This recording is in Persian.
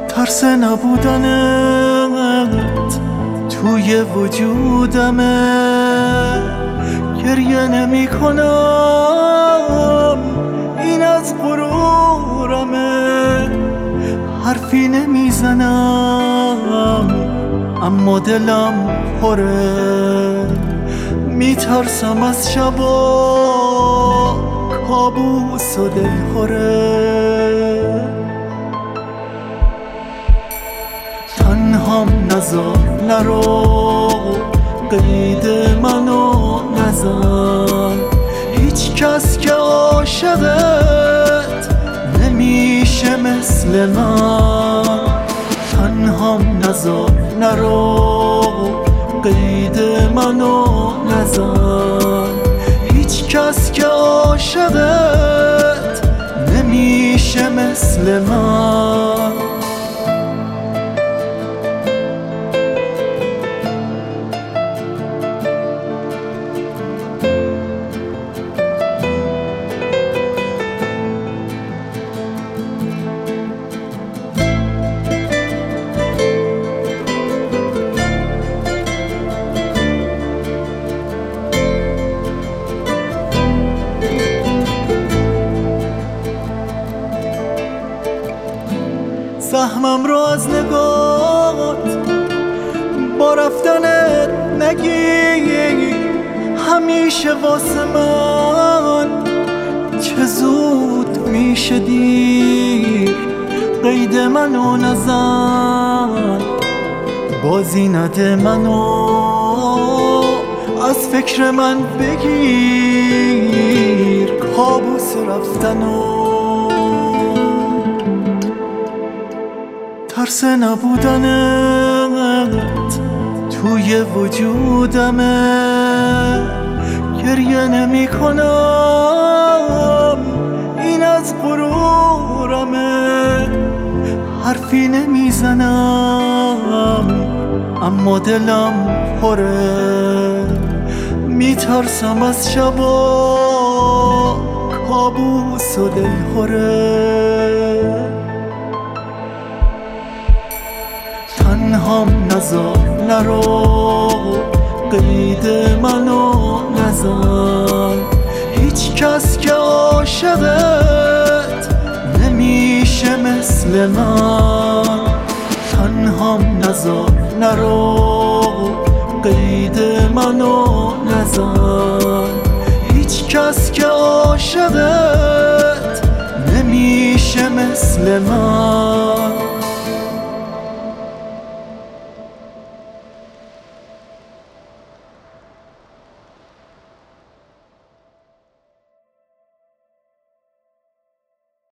ترس نبودنت توی وجودمه، گریه نمی کنم این از غرورمه، حرفی نمیزنم اما دلم پره، میترسم از شبا کابوس و دلخوره. تنهام نذار نرو، قید منو نزن، هیچ کس که عاشقت نمیشه مثل من. تنهام نذار نرو، قید منو نزن، هیچ کس که عاشقت نمیشه مثل من. سهمم رو از نگات با رفتنت نگیر، همیشه واسه من چه زود میشه دیر. قید منو نزن، بازی نده منو از فکر من بگیر، کابوس رفتنو. ترس نبودنت توی وجودمه، گریه نمی کنم این از غرورمه، حرفی نمیزنم اما دلم پره، میترسم از شبا کابوس و دلخوره. تنهام نذار نرو، قید منو نزن، هیچ کس که عاشقت نمیشه مثل من. تنهام نذار نرو، قید منو نزن، هیچ کس که عاشقت نمیشه مثل من.